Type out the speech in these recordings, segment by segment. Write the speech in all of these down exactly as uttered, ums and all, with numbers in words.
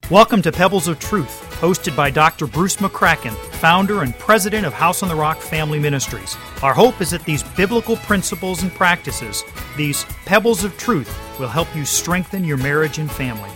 Welcome to Pebbles of Truth, hosted by Doctor Bruce McCracken, founder and president of House on the Rock Family Ministries. Our hope is that these biblical principles and practices, these pebbles of truth, will help you strengthen your marriage and family.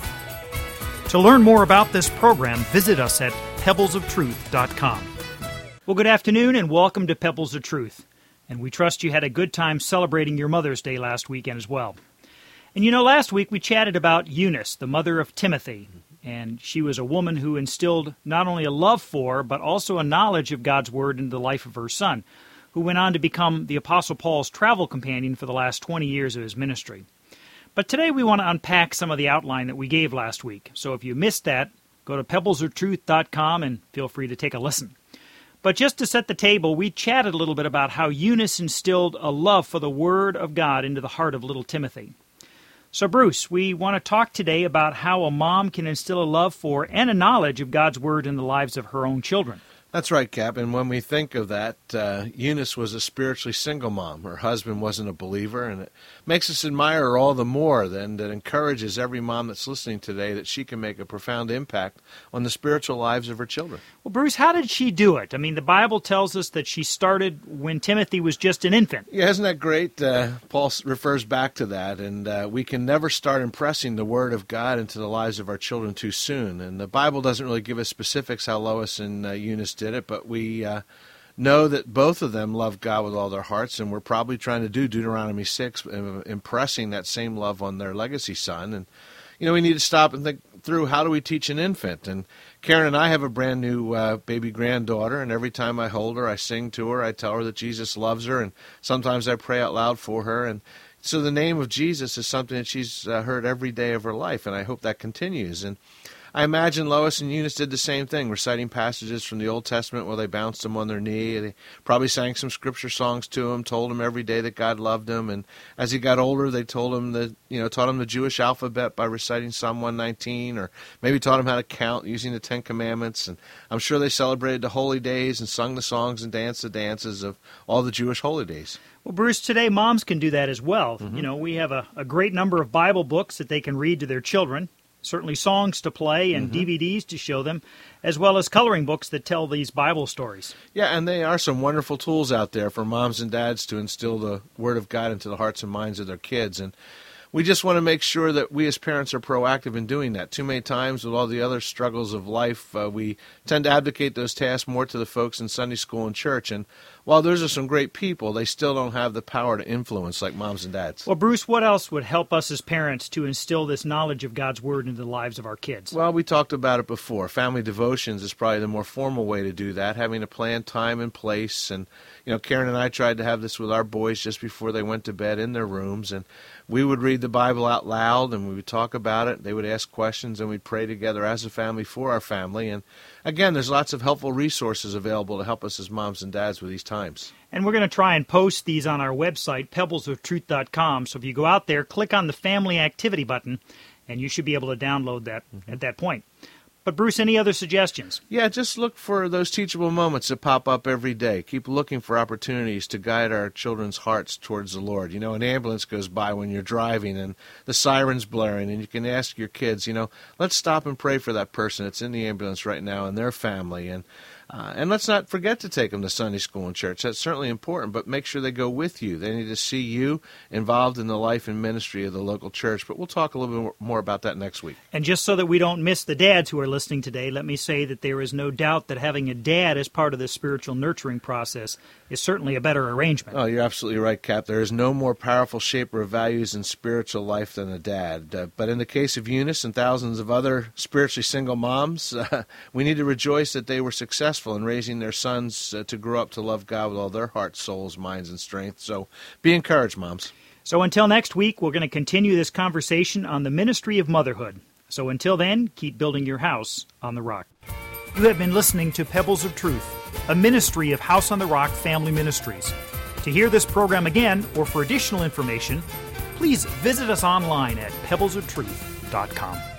To learn more about this program, visit us at pebbles of truth dot com. Well, good afternoon and welcome to Pebbles of Truth. And we trust you had a good time celebrating your Mother's Day last weekend as well. And you know, last week we chatted about Eunice, the mother of Timothy. And she was a woman who instilled not only a love for, but also a knowledge of God's Word into the life of her son, who went on to become the Apostle Paul's travel companion for the last twenty years of his ministry. But today we want to unpack some of the outline that we gave last week. So if you missed that, go to pebbles of truth dot com and feel free to take a listen. But just to set the table, we chatted a little bit about how Eunice instilled a love for the Word of God into the heart of little Timothy. So, Bruce, we want to talk today about how a mom can instill a love for and a knowledge of God's Word in the lives of her own children. That's right, Cap. And when we think of that, uh, Eunice was a spiritually single mom. Her husband wasn't a believer, and it makes us admire her all the more. And it encourages every mom that's listening today that she can make a profound impact on the spiritual lives of her children. Well, Bruce, how did she do it? I mean, the Bible tells us that she started when Timothy was just an infant. Yeah, isn't that great? Uh, Paul refers back to that, and uh, we can never start impressing the Word of God into the lives of our children too soon. And the Bible doesn't really give us specifics how Lois and uh, Eunice did it, but we uh, know that both of them love God with all their hearts, and we're probably trying to do Deuteronomy six, uh, impressing that same love on their legacy son. And, you know, we need to stop and think through, how do we teach an infant? And Karen and I have a brand new uh, baby granddaughter, and every time I hold her, I sing to her, I tell her that Jesus loves her, and sometimes I pray out loud for her. And so the name of Jesus is something that she's uh, heard every day of her life, and I hope that continues. And I imagine Lois and Eunice did the same thing, reciting passages from the Old Testament while they bounced them on their knee. They probably sang some scripture songs to him, told him every day that God loved him. And as he got older, they told him the, you know, taught him the Jewish alphabet by reciting Psalm one nineteen, or maybe taught him how to count using the Ten Commandments. And I'm sure they celebrated the holy days and sung the songs and danced the dances of all the Jewish holy days. Well, Bruce, today moms can do that as well. Mm-hmm. You know, we have a, a great number of Bible books that they can read to their children. Certainly songs to play and mm-hmm. D V Ds to show them, as well as coloring books that tell these Bible stories. Yeah, and they are some wonderful tools out there for moms and dads to instill the Word of God into the hearts and minds of their kids. And we just want to make sure that we as parents are proactive in doing that. Too many times with all the other struggles of life, uh, we tend to abdicate those tasks more to the folks in Sunday school and church. And while those are some great people, they still don't have the power to influence like moms and dads. Well, Bruce, what else would help us as parents to instill this knowledge of God's Word into the lives of our kids? Well, we talked about it before. Family devotions is probably the more formal way to do that, having a planned time and place. And, you know, Karen and I tried to have this with our boys just before they went to bed in their rooms. And we would read the Bible out loud, and we would talk about it. They would ask questions, and we'd pray together as a family for our family. And again, there's lots of helpful resources available to help us as moms and dads with these times. And we're going to try and post these on our website, pebbles of truth dot com. So if you go out there, click on the Family Activity button, and you should be able to download that mm-hmm. at that point. But, Bruce, any other suggestions? Yeah, just look for those teachable moments that pop up every day. Keep looking for opportunities to guide our children's hearts towards the Lord. You know, an ambulance goes by when you're driving and the siren's blaring, and you can ask your kids, you know, let's stop and pray for that person that's in the ambulance right now and their family. And Uh, and let's not forget to take them to Sunday school and church. That's certainly important, but make sure they go with you. They need to see you involved in the life and ministry of the local church. But we'll talk a little bit more about that next week. And just so that we don't miss the dads who are listening today, let me say that there is no doubt that having a dad as part of the spiritual nurturing process is certainly a better arrangement. Oh, you're absolutely right, Cap. There is no more powerful shaper of values in spiritual life than a dad. Uh, but in the case of Eunice and thousands of other spiritually single moms, uh, we need to rejoice that they were successful in raising their sons uh, to grow up to love God with all their hearts, souls, minds, and strength. So be encouraged, moms. So until next week, we're going to continue this conversation on the ministry of motherhood. So until then, keep building your house on the rock. You have been listening to Pebbles of Truth, a ministry of House on the Rock Family Ministries. To hear this program again or for additional information, please visit us online at pebbles of truth dot com.